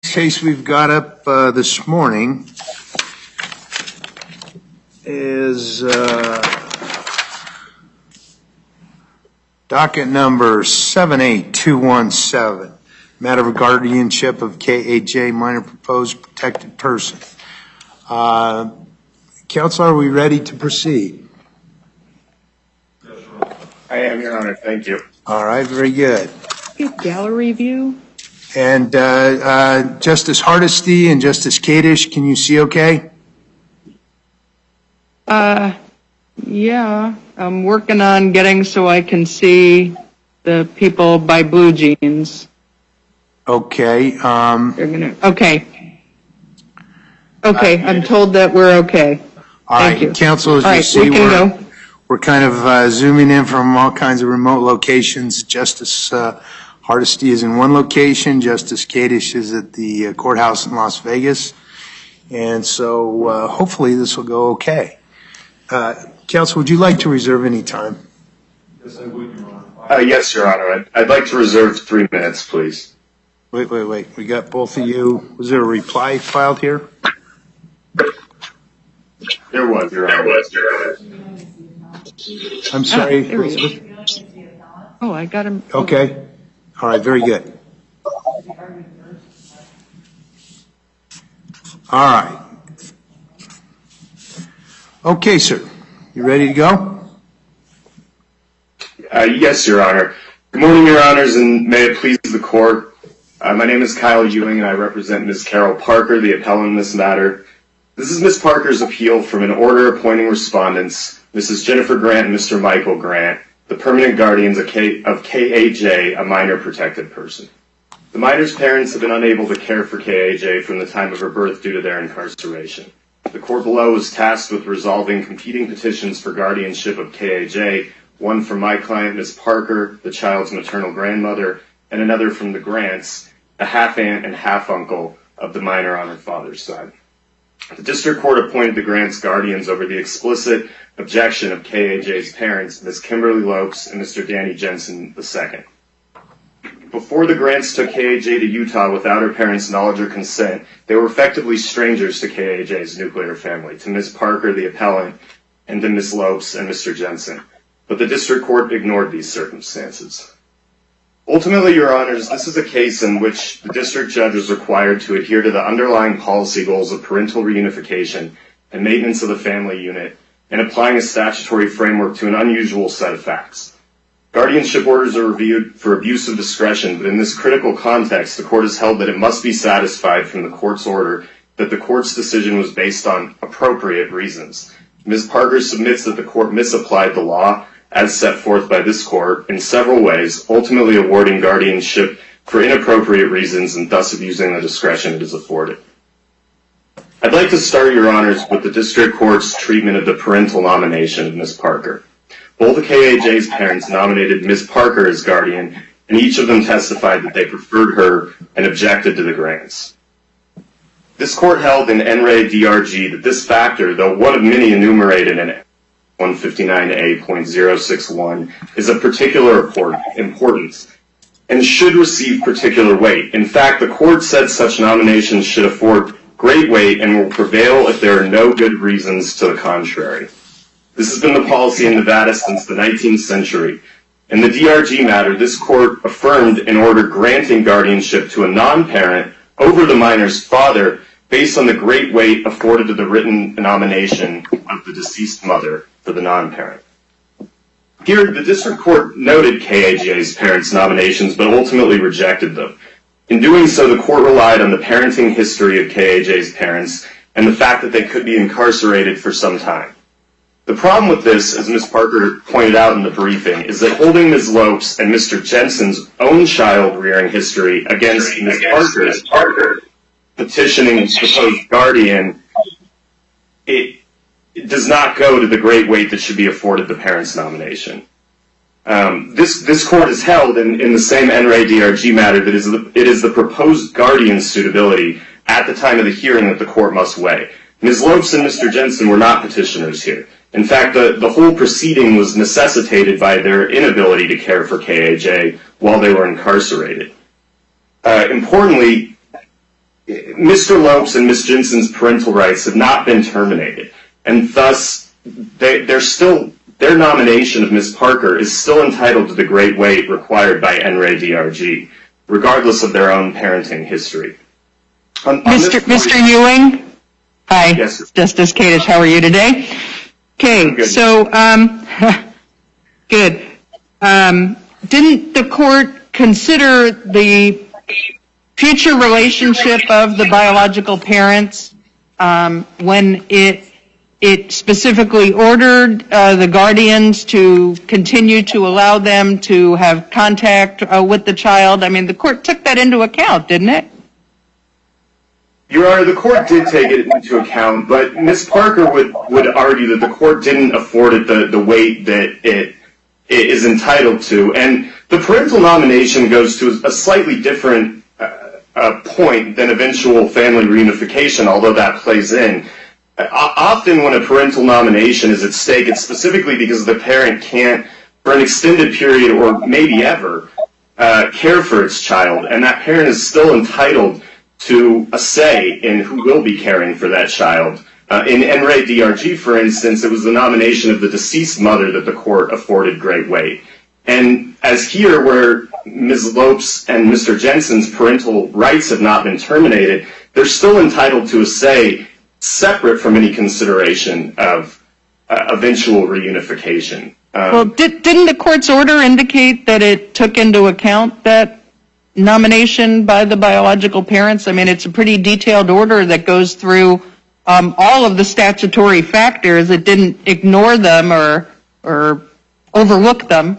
case we've got up this morning is docket number 78217, matter of guardianship of KAJ, minor proposed protected person. Counsel, are we ready to proceed? I am, Your Honor. Thank you. All right, very good. Gallery view. And Justice Hardesty and Justice Kadish, can you see okay? Yeah, I'm working on getting so I can see the people by blue jeans. Okay. Okay. I'm told that we're okay. All right, Thank you. Counsel, as you see, we're kind of zooming in from all kinds of remote locations. Justice Hardesty is in one location. Justice Kadish is at the courthouse in Las Vegas. And so hopefully this will go okay. Counsel, would you like to reserve any time? Yes, I would, Your Honor. Yes, Your Honor. I'd like to reserve 3 minutes, please. Wait. We got both of you. Was there a reply filed here? There was, Your Honor. I'm sorry. There he is. Oh, I got him. Okay. All right, very good. All right. Okay, sir. You ready to go? Yes, Your Honor. Good morning, Your Honors, and may it please the court. My name is Kyle Ewing, and I represent Ms. Carol Parker, the appellant in this matter. This is Ms. Parker's appeal from an order appointing respondents, Mrs. Jennifer Grant and Mr. Michael Grant, the permanent guardians of KAJ, a minor protected person. The minor's parents have been unable to care for KAJ from the time of her birth due to their incarceration. The court below was tasked with resolving competing petitions for guardianship of KAJ, one from my client, Ms. Parker, the child's maternal grandmother, and another from the Grants, the half-aunt and half-uncle of the minor on her father's side. The district court appointed the Grants guardians over the explicit objection of KAJ's parents, Ms. Kimberly Lopes and Mr. Danny Jensen II. Before the Grants took KAJ to Utah without her parents' knowledge or consent, they were effectively strangers to KAJ's nuclear family, to Ms. Parker, the appellant, and to Ms. Lopes and Mr. Jensen. But the district court ignored these circumstances. Ultimately, Your Honors, this is a case in which the district judge was required to adhere to the underlying policy goals of parental reunification and maintenance of the family unit, and applying a statutory framework to an unusual set of facts. Guardianship orders are reviewed for abuse of discretion, but in this critical context, the court has held that it must be satisfied from the court's order that the court's decision was based on appropriate reasons. Ms. Parker submits that the court misapplied the law as set forth by this court in several ways, ultimately awarding guardianship for inappropriate reasons and thus abusing the discretion it is afforded. I'd like to start, Your Honors, with the district court's treatment of the parental nomination of Ms. Parker. Both of KAJ's parents nominated Ms. Parker as guardian, and each of them testified that they preferred her and objected to the grants. This court held in NRA DRG that this factor, though one of many enumerated in 159A.061, is of particular importance and should receive particular weight. In fact, the court said such nominations should afford great weight and will prevail if there are no good reasons to the contrary. This has been the policy in Nevada since the 19th century. In the DRG matter, this court affirmed an order granting guardianship to a non-parent over the minor's father based on the great weight afforded to the written nomination of the deceased mother for the non-parent. Here, the district court noted KAJ's parents' nominations, but ultimately rejected them. In doing so, the court relied on the parenting history of KAJ's parents and the fact that they could be incarcerated for some time. The problem with this, as Ms. Parker pointed out in the briefing, is that holding Ms. Lopes and Mr. Jensen's own child-rearing history against Ms. Parker petitioning proposed guardian, it does not go to the great weight that should be afforded the parents' nomination. This court has held in the same NRA DRG matter that it is the proposed guardian's suitability at the time of the hearing that the court must weigh. Ms. Lopes and Mr. Jensen were not petitioners here. In fact, the whole proceeding was necessitated by their inability to care for KAJ while they were incarcerated. Importantly, Mr. Lopes and Ms. Jensen's parental rights have not been terminated, and thus their nomination of Ms. Parker is still entitled to the great weight required by NRA-DRG, regardless of their own parenting history. Mr. Ewing? Hi, yes, Justice Kadish, how are you today? Okay, so, good. Didn't the court consider the future relationship of the biological parents when it specifically ordered the guardians to continue to allow them to have contact with the child? I mean, the court took that into account, didn't it? Your Honor, the court did take it into account, but Ms. Parker would argue that the court didn't afford it the weight that it is entitled to. And the parental nomination goes to a slightly different point than eventual family reunification, although that plays in. Often when a parental nomination is at stake, it's specifically because the parent can't, for an extended period or maybe ever, care for its child, and that parent is still entitled to a say in who will be caring for that child. In NRA-DRG, for instance, it was the nomination of the deceased mother that the court afforded great weight. And as here, where Ms. Lopes and Mr. Jensen's parental rights have not been terminated, they're still entitled to a say separate from any consideration of eventual reunification. Well, didn't the court's order indicate that it took into account that nomination by the biological parents? I mean, it's a pretty detailed order that goes through all of the statutory factors. It didn't ignore them or overlook them.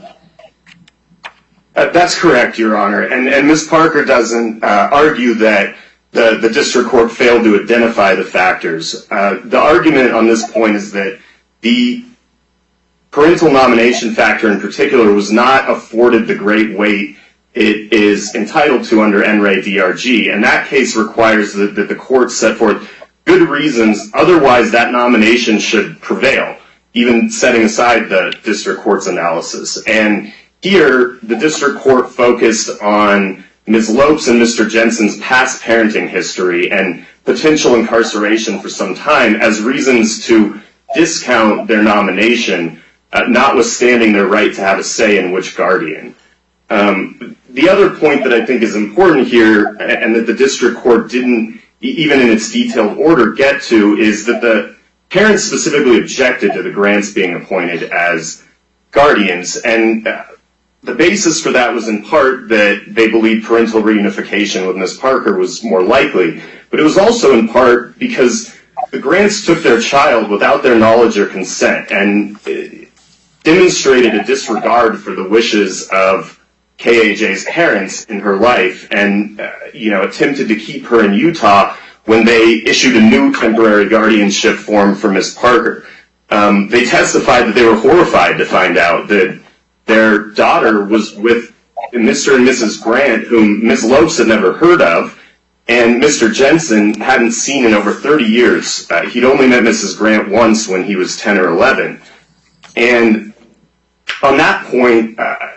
That's correct, Your Honor. And Ms. Parker doesn't argue that the district court failed to identify the factors. The argument on this point is that the parental nomination factor in particular was not afforded the great weight it is entitled to under NRA-DRG, and that case requires that the court set forth good reasons, otherwise that nomination should prevail, even setting aside the district court's analysis. And here, the district court focused on Ms. Lopes and Mr. Jensen's past parenting history and potential incarceration for some time as reasons to discount their nomination, notwithstanding their right to have a say in which guardian. The other point that I think is important here, and that the district court didn't, even in its detailed order, get to, is that the parents specifically objected to the grants being appointed as guardians, and the basis for that was in part that they believed parental reunification with Ms. Parker was more likely, but it was also in part because the grants took their child without their knowledge or consent and demonstrated a disregard for the wishes of KAJ's parents in her life, and attempted to keep her in Utah when they issued a new temporary guardianship form for Ms. Parker. They testified that they were horrified to find out that their daughter was with Mr. and Mrs. Grant, whom Ms. Lopes had never heard of, and Mr. Jensen hadn't seen in over 30 years. He'd only met Mrs. Grant once when he was 10 or 11. And on that point,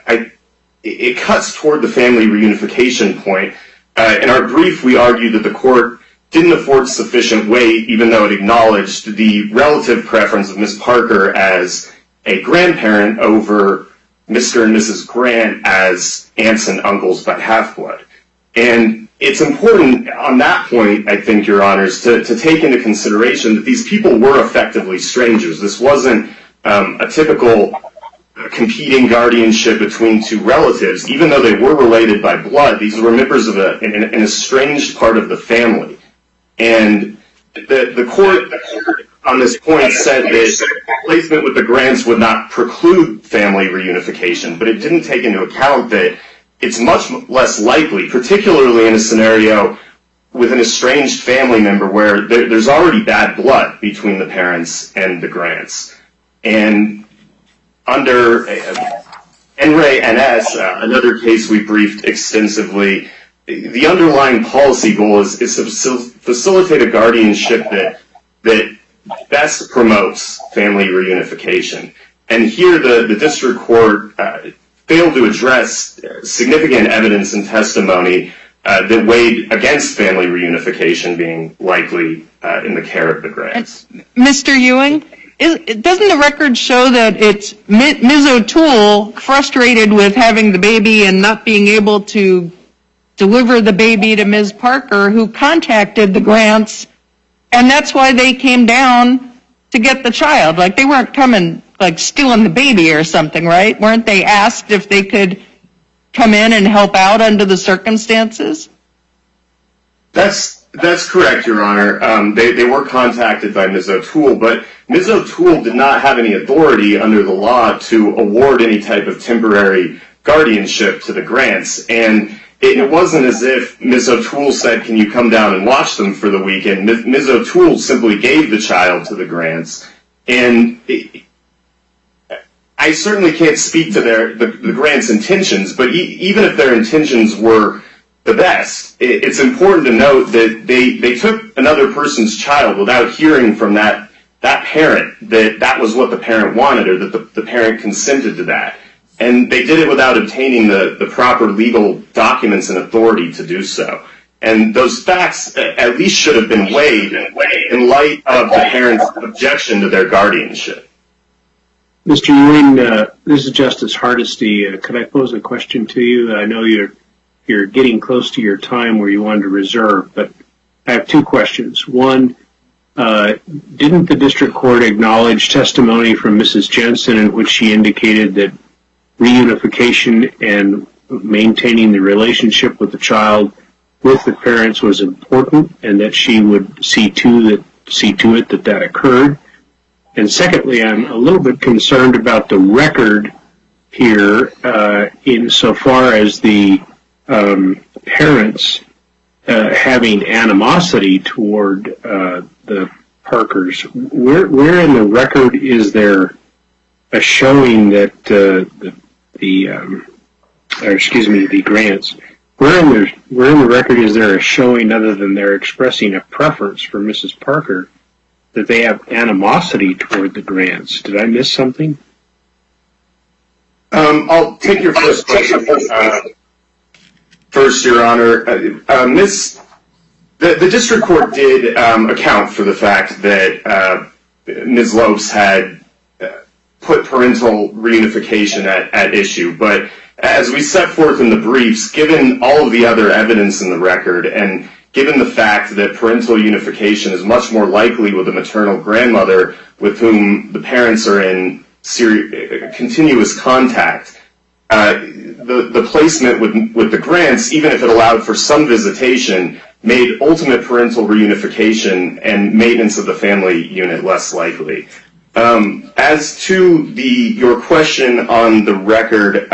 it cuts toward the family reunification point. In our brief, we argued that the court didn't afford sufficient weight, even though it acknowledged the relative preference of Ms. Parker as a grandparent over Mr. and Mrs. Grant as aunts and uncles by half-blood. And it's important on that point, I think, Your Honors, to take into consideration that these people were effectively strangers. This wasn't a typical competing guardianship between two relatives. Even though they were related by blood, these were members of an estranged part of the family. And the court on this point said that placement with the Grants would not preclude family reunification, but it didn't take into account that it's much less likely, particularly in a scenario with an estranged family member where there's already bad blood between the parents and the Grants. And under NRA-NS, another case we briefed extensively, the underlying policy goal is to facilitate a guardianship that best promotes family reunification. And here the district court failed to address significant evidence and testimony that weighed against family reunification being likely in the care of the Grants. Mr. Ewing, doesn't the record show that it's Ms. O'Toole, frustrated with having the baby and not being able to deliver the baby to Ms. Parker, who contacted the Grants, and that's why they came down to get the child? Like, they weren't coming, like, stealing the baby or something, right? Weren't they asked if they could come in and help out under the circumstances? That's correct, Your Honor. They were contacted by Ms. O'Toole, but Ms. O'Toole did not have any authority under the law to award any type of temporary guardianship to the Grants. And it wasn't as if Ms. O'Toole said, can you come down and watch them for the weekend? Ms. O'Toole simply gave the child to the Grants. And I certainly can't speak to the Grants' intentions, but even if their intentions were the best, it's important to note that they took another person's child without hearing from that parent that was what the parent wanted, or that the parent consented to that. And they did it without obtaining the proper legal documents and authority to do so. And those facts at least should have been weighed in light of the parent's objection to their guardianship. Mr. Ewing, this is Justice Hardesty. Could I pose a question to you? I know you're getting close to your time where you wanted to reserve, but I have two questions. One, didn't the district court acknowledge testimony from Mrs. Jensen in which she indicated that reunification and maintaining the relationship with the child with the parents was important, and that she would see to it that occurred? And secondly, I'm a little bit concerned about the record here insofar as the parents having animosity toward the Parkers. Where in the record is there a showing that the Grants? Where in the record is there a showing, other than they're expressing a preference for Mrs. Parker, that they have animosity toward the Grants? Did I miss something? I'll take your first question first, Your Honor. The district court did account for the fact that Ms. Lopes had put parental reunification at issue, but as we set forth in the briefs, given all of the other evidence in the record, and given the fact that parental unification is much more likely with a maternal grandmother with whom the parents are in continuous contact, the placement with the Grants, even if it allowed for some visitation, made ultimate parental reunification and maintenance of the family unit less likely. As to your question on the record,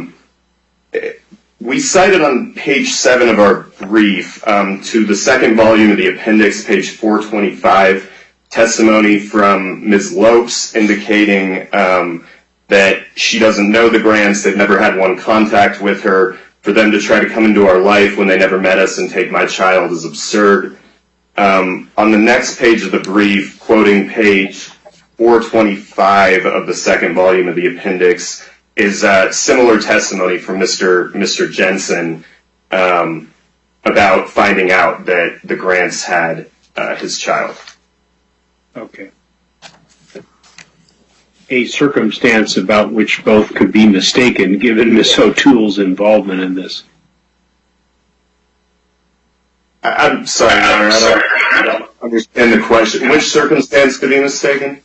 we cited on page 7 of our brief to the second volume of the appendix, page 425, testimony from Ms. Lopes indicating that she doesn't know the Grants, they've never had one contact with her. For them to try to come into our life when they never met us and take my child is absurd. On the next page of the brief, quoting page 425 of the second volume of the appendix, is similar testimony from Mr. Jensen about finding out that the Grants had his child. Okay. A circumstance about which both could be mistaken, given Ms. O'Toole's involvement in this. I'm sorry, Your Honor, I don't understand the question. Which circumstance could be mistaken?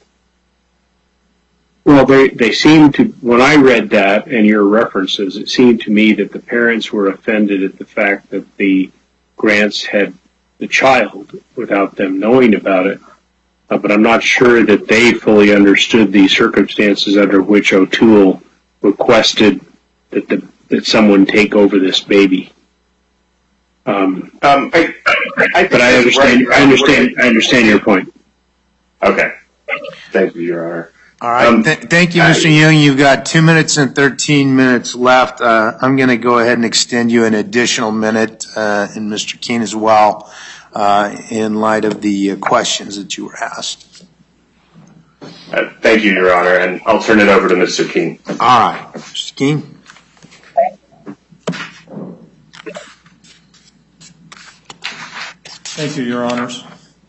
Well, they seem to, when I read that and your references, it seemed to me that the parents were offended at the fact that the Grants had the child without them knowing about it. But I'm not sure that they fully understood the circumstances under which O'Toole requested that someone take over this baby. But I understand your point. Okay. Thank you, Your Honor. All right. Thank you, Mr. Ewing. You've got 2 minutes and 13 minutes left. I'm going to go ahead and extend you an additional minute, and Mr. Keene as well, in light of the questions that you were asked. Thank you, Your Honor, and I'll turn it over to Mr. Keene. All right. Mr. Keene. Thank you, Your Honors.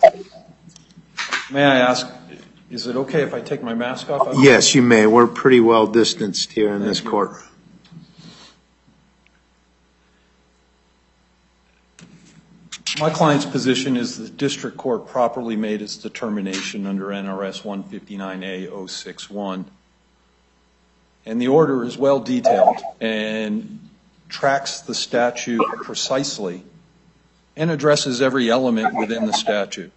May I ask, is it okay if I take my mask off? Yes, you may. We're pretty well distanced here in this courtroom. My client's position is the district court properly made its determination under NRS 159A-061. And the order is well detailed and tracks the statute precisely and addresses every element within the statute.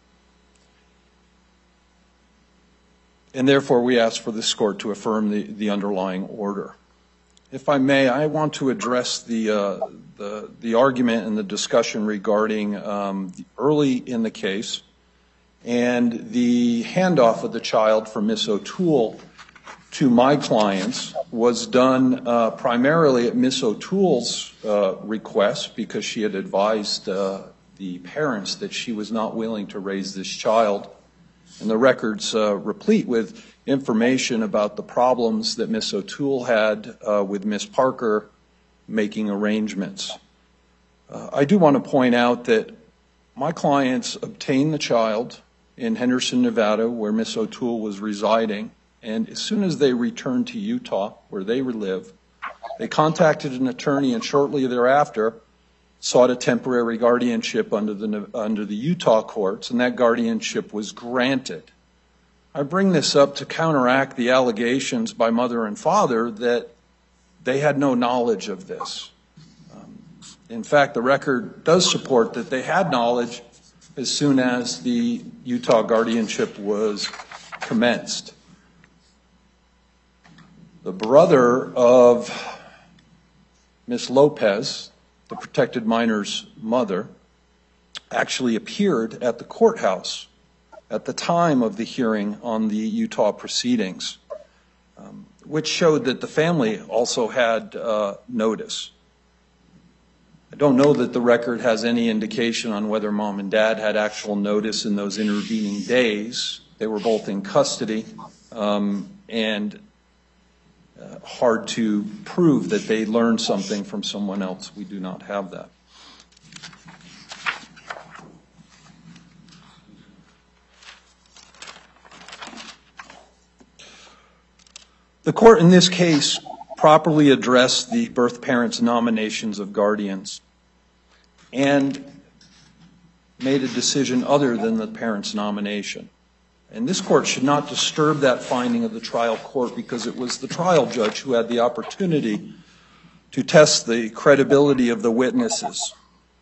And therefore, we ask for this court to affirm the underlying order. If I may, I want to address the argument and the discussion regarding early in the case and the handoff of the child from Ms. O'Toole to my clients was done primarily at Ms. O'Toole's request because she had advised the parents that she was not willing to raise this child. And the record's replete with information about the problems that Ms. O'Toole had with Ms. Parker making arrangements. I do want to point out that my clients obtained the child in Henderson, Nevada, where Ms. O'Toole was residing, and as soon as they returned to Utah, where they live, they contacted an attorney and shortly thereafter sought a temporary guardianship under the Utah courts, and that guardianship was granted. I bring this up to counteract the allegations by mother and father that they had no knowledge of this. In fact, the record does support that they had knowledge as soon as the Utah guardianship was commenced. The brother of Ms. Lopez, the protected minor's mother, actually appeared at the courthouse at the time of the hearing on the Utah proceedings, which showed that the family also had notice. I don't know that the record has any indication on whether mom and dad had actual notice in those intervening days. They were both in custody, and hard to prove that they learned something from someone else. We do not have that. The court in this case properly addressed the birth parents' nominations of guardians and made a decision other than the parents' nomination. And this court should not disturb that finding of the trial court because it was the trial judge who had the opportunity to test the credibility of the witnesses.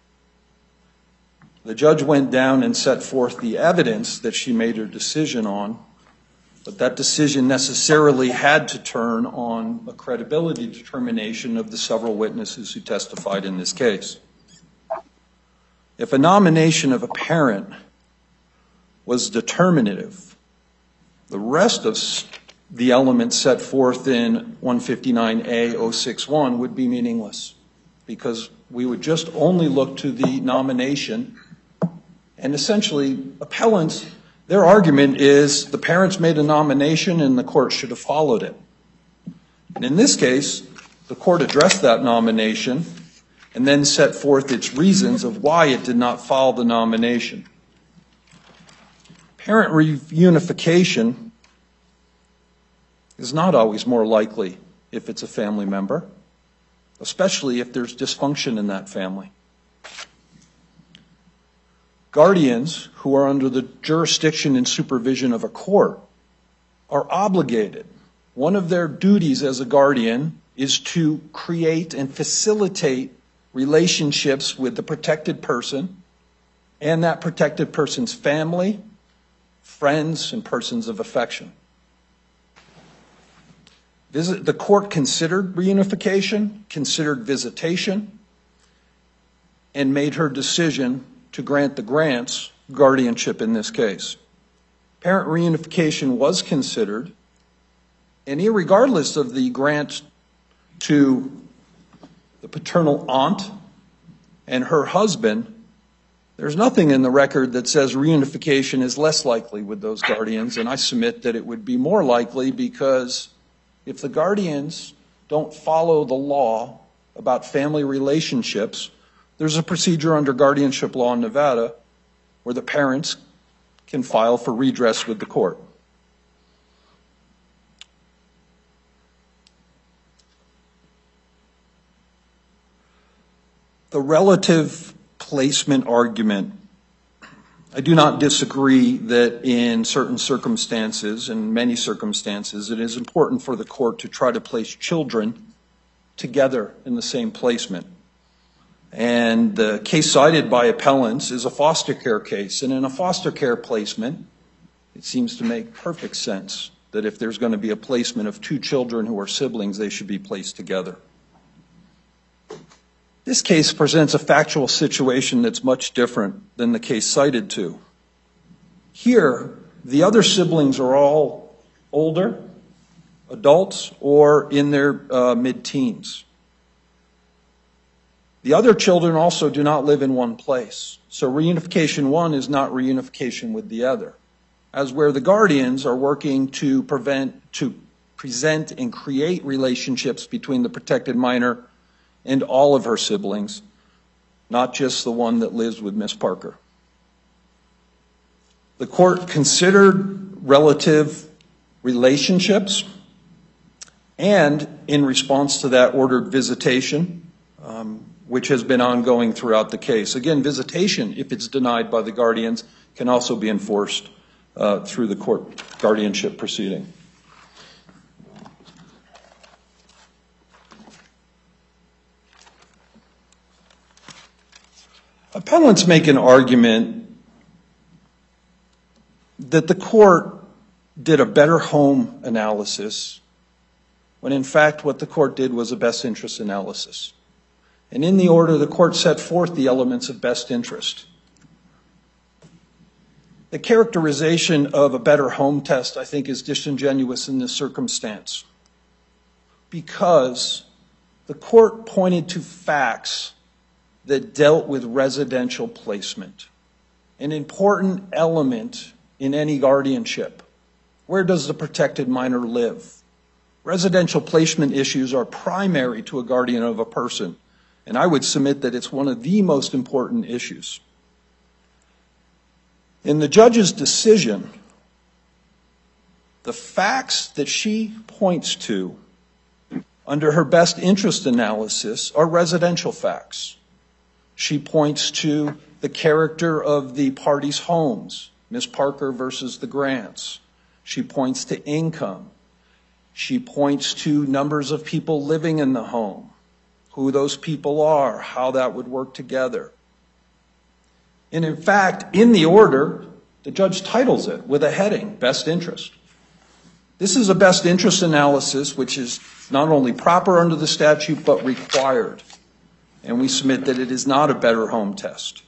The judge went down and set forth the evidence that she made her decision on, but that decision necessarily had to turn on a credibility determination of the several witnesses who testified in this case. If a nomination of a parent was determinative, the rest of the elements set forth in 159A-061 would be meaningless because we would just only look to the nomination, and essentially appellants, their argument is the parents made a nomination and the court should have followed it. And in this case, the court addressed that nomination and then set forth its reasons of why it did not follow the nomination. Parent reunification is not always more likely if it's a family member, especially if there's dysfunction in that family. Guardians who are under the jurisdiction and supervision of a court are obligated. One of their duties as a guardian is to create and facilitate relationships with the protected person and that protected person's family, friends, and persons of affection. The court considered reunification, considered visitation, and made her decision to grant the grants guardianship in this case. Parent reunification was considered, and irregardless of the grant to the paternal aunt and her husband, there's nothing in the record that says reunification is less likely with those guardians, and I submit that it would be more likely because if the guardians don't follow the law about family relationships, There's a procedure under guardianship law in Nevada where the parents can file for redress with the court. The relative placement argument, I do not disagree that in certain circumstances, in many circumstances, it is important for the court to try to place children together in the same placement. And the case cited by appellants is a foster care case. And in a foster care placement, it seems to make perfect sense that if there's going to be a placement of two children who are siblings, they should be placed together. This case presents a factual situation that's much different than the case cited to. Here, the other siblings are all older, adults, or in their mid-teens. The other children also do not live in one place. So reunification one is not reunification with the other. As where the guardians are working to present and create relationships between the protected minor and all of her siblings, not just the one that lives with Miss Parker. The court considered relative relationships and, in response to that, ordered visitation, which has been ongoing throughout the case. Again, visitation, if it's denied by the guardians, can also be enforced through the court guardianship proceeding. Appellants make an argument that the court did a better home analysis when in fact what the court did was a best interest analysis. And in the order, the court set forth the elements of best interest. The characterization of a better home test, I think, is disingenuous in this circumstance because the court pointed to facts that dealt with residential placement, an important element in any guardianship. Where does the protected minor live? Residential placement issues are primary to a guardian of a person, and I would submit that it's one of the most important issues. In the judge's decision, the facts that she points to under her best interest analysis are residential facts. She points to the character of the parties' homes, Miss Parker versus the Grants. She points to income. She points to numbers of people living in the home, who those people are, how that would work together. And in fact, in the order, the judge titles it with a heading, Best Interest. This is a best interest analysis which is not only proper under the statute, but required. And we submit that it is not a better home test.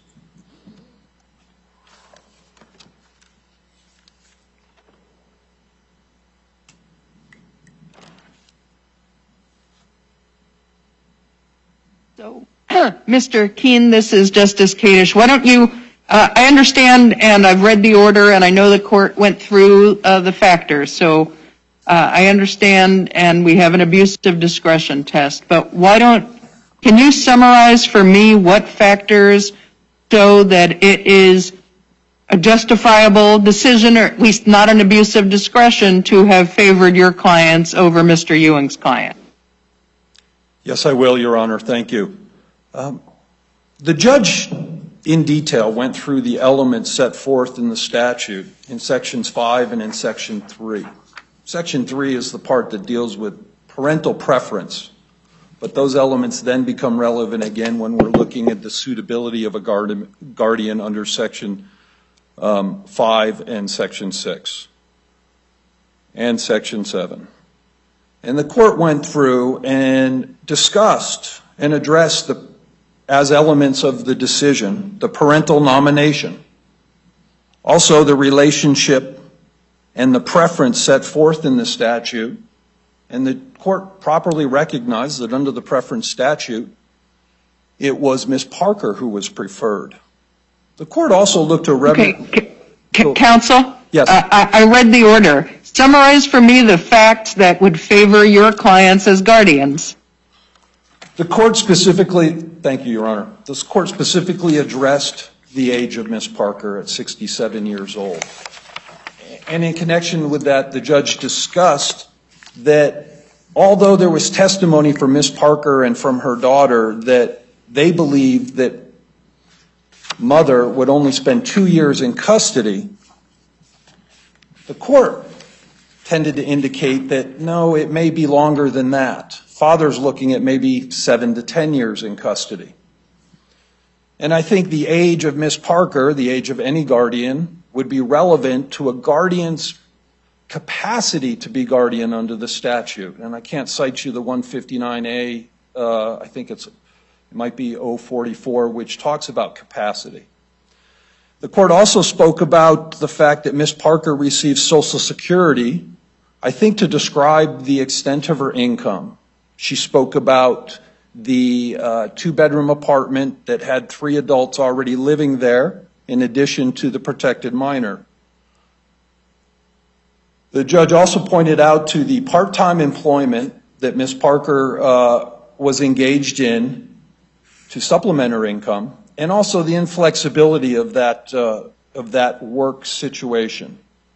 So, Mr. Keene, this is Justice Kadish. Why don't you, I understand and I've read the order and I know the court went through the factors. So I understand and we have an abuse of discretion test. But can you summarize for me what factors show that it is a justifiable decision, or at least not an abuse of discretion, to have favored your clients over Mr. Ewing's client? Yes, I will, Your Honor. Thank you. The judge, in detail, went through the elements set forth in the statute in Sections 5 and in Section 3. Section 3 is the part that deals with parental preference, but those elements then become relevant again when we're looking at the suitability of a guardian under Section 5 and Section 6 and Section 7. And the court went through and discussed and addressed as elements of the decision, the parental nomination, also the relationship and the preference set forth in the statute. And the court properly recognized that under the preference statute, it was Ms. Parker who was preferred. The court also looked to Counsel? Yes. I read the order. Summarize for me the facts that would favor your clients as guardians. The court specifically, thank you, Your Honor. This court specifically addressed the age of Ms. Parker at 67 years old. And in connection with that, the judge discussed that although there was testimony from Ms. Parker and from her daughter that they believed that mother would only spend 2 years in custody, the court tended to indicate that no, it may be longer than that. Father's looking at maybe 7 to 10 years in custody. And I think the age of Ms. Parker, the age of any guardian, would be relevant to a guardian's capacity to be guardian under the statute. And I can't cite you the 159A, I think it might be 044, which talks about capacity. The court also spoke about the fact that Ms. Parker received Social Security, I think to describe the extent of her income. She spoke about the 2-bedroom apartment that had 3 adults already living there, in addition to the protected minor. The judge also pointed out to the part-time employment that Ms. Parker was engaged in to supplement her income, and also the inflexibility of that work situation.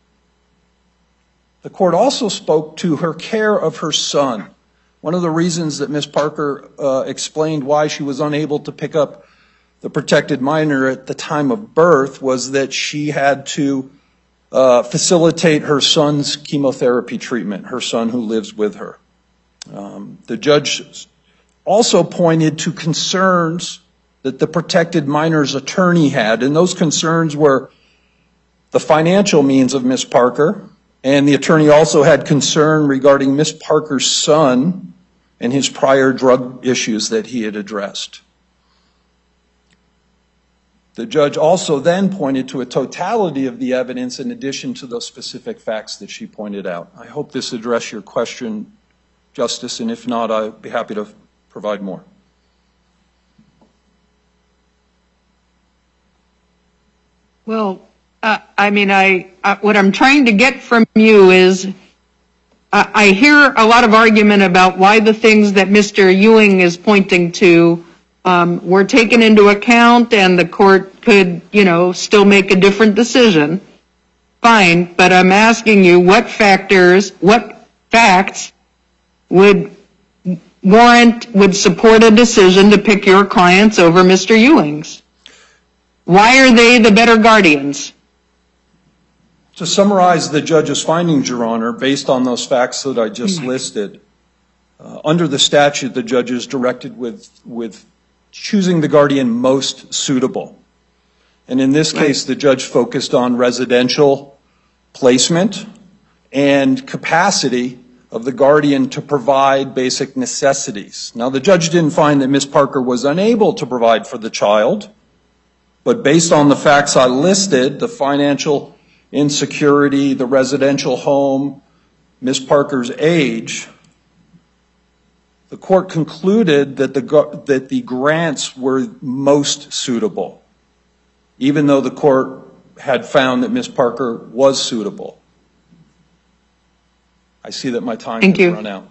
The court also spoke to her care of her son. One of the reasons that Ms. Parker explained why she was unable to pick up the protected minor at the time of birth was that she had to facilitate her son's chemotherapy treatment, her son who lives with her. The judge also pointed to concerns that the protected minor's attorney had, and those concerns were the financial means of Ms. Parker, and the attorney also had concern regarding Ms. Parker's son and his prior drug issues that he had addressed. The judge also then pointed to a totality of the evidence in addition to those specific facts that she pointed out. I hope this addressed your question, Justice, and if not, I'd be happy to provide more. Well, what I'm trying to get from you is I hear a lot of argument about why the things that Mr. Ewing is pointing to were taken into account and the court could, still make a different decision. Fine, but I'm asking you what facts would support a decision to pick your clients over Mr. Ewing's? Why are they the better guardians? To summarize the judge's findings, Your Honor, based on those facts that I just listed, under the statute, the judge is directed with choosing the guardian most suitable. And in this case, the judge focused on residential placement and capacity of the guardian to provide basic necessities. Now, the judge didn't find that Ms. Parker was unable to provide for the child, but based on the facts I listed, the financial insecurity, the residential home, Ms. Parker's age, the court concluded that the grants were most suitable, even though the court had found that Ms. Parker was suitable. I see that my time has run out.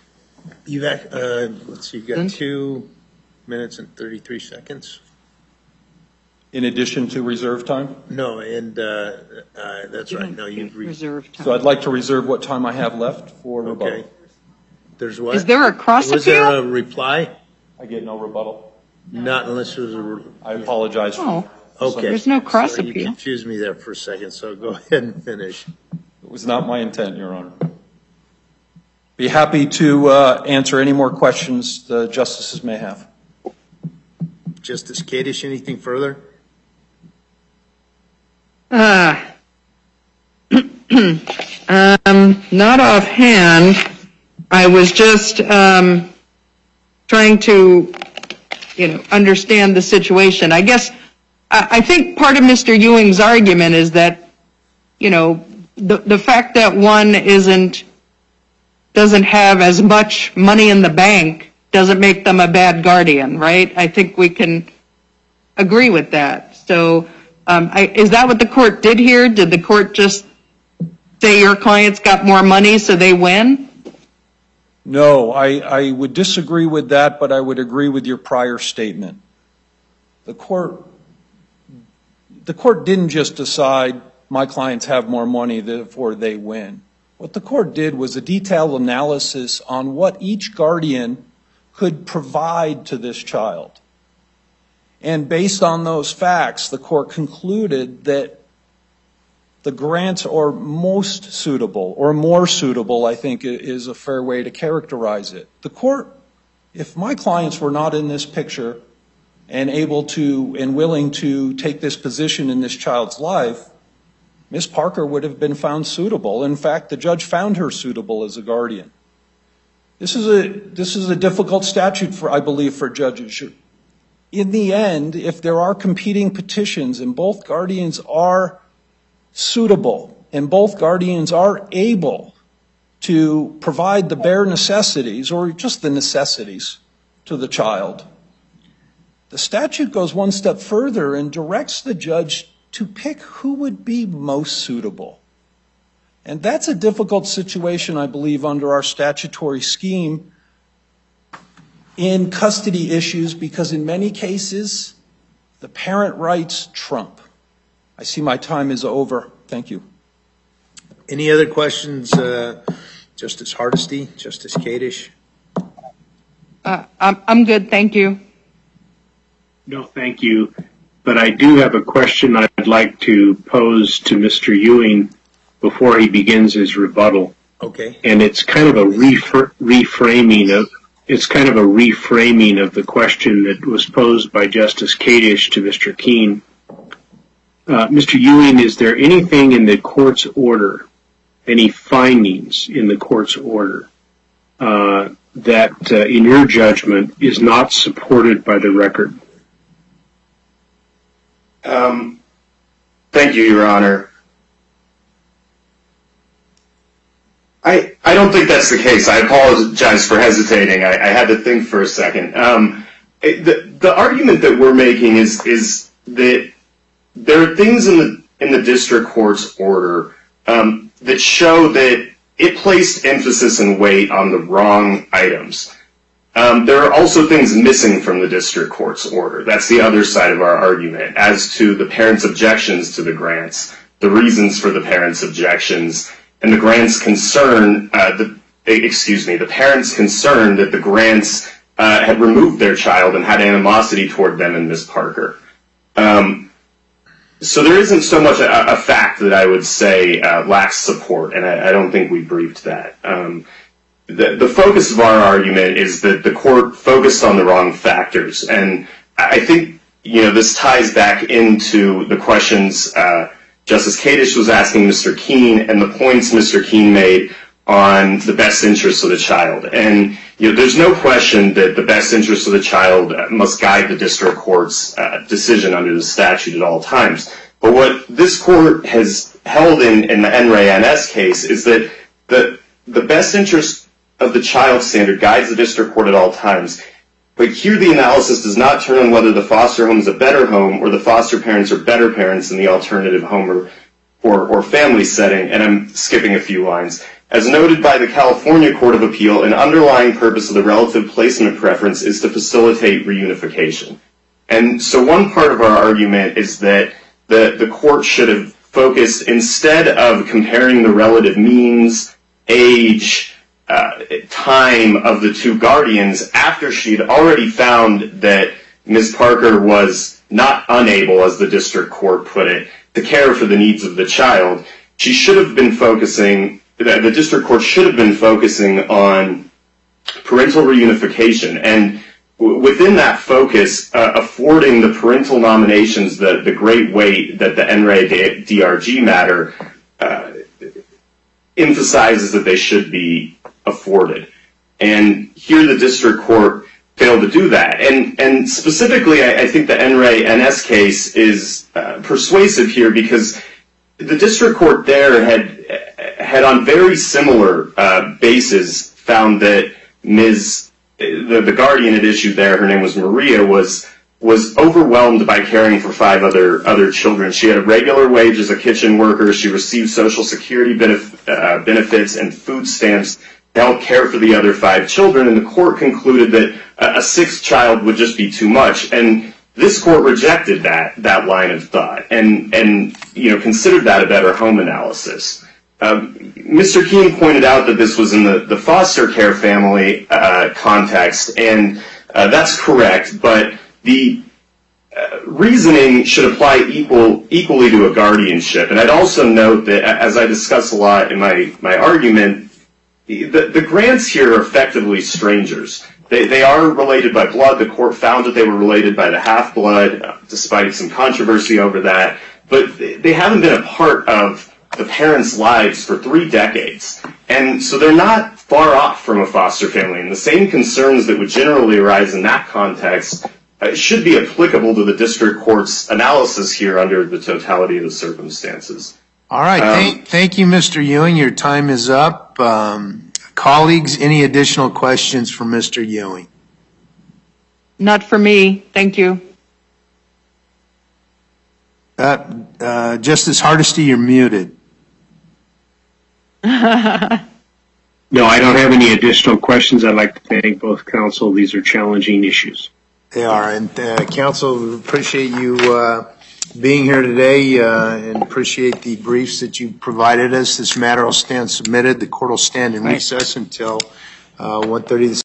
Let's see, you've got 2 minutes and 33 seconds. In addition to reserve time? No, and that's right. No, you've reserved time. So I'd like to reserve what time I have left for rebuttal. Okay. There's what? Is there a cross appeal? Was there a reply? I get no rebuttal. Not unless there's a. I apologize. Oh, okay. There's no cross Sorry, appeal. You confused me there for a second, so go ahead and finish. It was not my intent, Your Honor. Be happy to answer any more questions the justices may have. Justice Kadish, anything further? Not offhand. I was just trying to, understand the situation. I guess I think part of Mr. Ewing's argument is that, the fact that one doesn't have as much money in the bank doesn't make them a bad guardian, right? I think we can agree with that. So is that what the court did here? Did the court just say your client's got more money so they win? No, I would disagree with that, but I would agree with your prior statement. The court didn't just decide my clients have more money, therefore they win. What the court did was a detailed analysis on what each guardian could provide to this child. And based on those facts, the court concluded that the grants are most suitable, or more suitable, I think is a fair way to characterize it. The court, if my clients were not in this picture and able to and willing to take this position in this child's life, Ms. Parker would have been found suitable. In fact, the judge found her suitable as a guardian. This is a difficult statute, I believe, for judges. In the end, if there are competing petitions and both guardians are suitable and both guardians are able to provide the bare necessities or just the necessities to the child, the statute goes one step further and directs the judge to pick who would be most suitable. And that's a difficult situation, I believe, under our statutory scheme in custody issues, because in many cases, the parent rights trump. I see my time is over. Thank you. Any other questions, Justice Hardesty, Justice Kadish? I'm good, thank you. No, thank you. But I do have a question I'd like to pose to Mr. Ewing before he begins his rebuttal. Okay. And it's kind of a reframing of the question that was posed by Justice Kadish to Mr. Keene. Mr. Ewing, is there anything in the court's order, any findings in the court's order that, in your judgment, is not supported by the record? Thank you, Your Honor. I don't think that's the case. I apologize for hesitating. I had to think for a second. The argument that we're making is that there are things in the district court's order that show that it placed emphasis and weight on the wrong items. There are also things missing from the district court's order. That's the other side of our argument as to the parents' objections to the grants, the reasons for the parents' objections, and the grants' concern, the parents' concern that the grants had removed their child and had animosity toward them and Ms. Parker. So there isn't so much a fact that I would say lacks support, and I don't think we briefed that. The focus of our argument is that the court focused on the wrong factors, and I think this ties back into the questions Justice Kadish was asking Mr. Keene and the points Mr. Keene made on the best interests of the child. And there's no question that the best interests of the child must guide the district court's decision under the statute at all times. But what this court has held in the NRA-NS case is that the best interest of the child standard guides the district court at all times. But here the analysis does not turn on whether the foster home is a better home or the foster parents are better parents than the alternative home or family setting. And I'm skipping a few lines. As noted by the California Court of Appeal, an underlying purpose of the relative placement preference is to facilitate reunification. And so one part of our argument is that the court should have focused, instead of comparing the relative means, age, time of the two guardians, after she'd already found that Ms. Parker was not unable, as the district court put it, to care for the needs of the child, she should have been focusing, the district court should have been focusing on parental reunification, and within that focus, affording the parental nominations the great weight that the NRA-DRG matter emphasizes that they should be afforded. And here the district court failed to do that. And specifically, I think the NRA-NS case is persuasive here because the district court there had on very similar bases found that the guardian at issue there, her name was Maria, was overwhelmed by caring for 5 other children. She had a regular wage as a kitchen worker. She received Social Security benefits and food stamps help care for the other 5 children, and the court concluded that a 6th child would just be too much. And this court rejected that line of thought and considered that a better home analysis. Mr. Keene pointed out that this was in the foster care family context, and that's correct, but the reasoning should apply equally to a guardianship. And I'd also note that, as I discussed a lot in my argument, the grants here are effectively strangers. They are related by blood. The court found that they were related by the half-blood, despite some controversy over that. But they haven't been a part of the parents' lives for 3 decades. And so they're not far off from a foster family. And the same concerns that would generally arise in that context should be applicable to the district court's analysis here under the totality of the circumstances. All right. Thank you, Mr. Ewing. Your time is up. Colleagues, any additional questions for Mr. Ewing? Not for me. Thank you. Justice Hardesty, you're muted. No, I don't have any additional questions. I'd like to thank both counsel. These are challenging issues. They are. And counsel, appreciate you being here today and appreciate the briefs that you provided us. This matter will stand submitted. The court will stand in recess until 1:30 this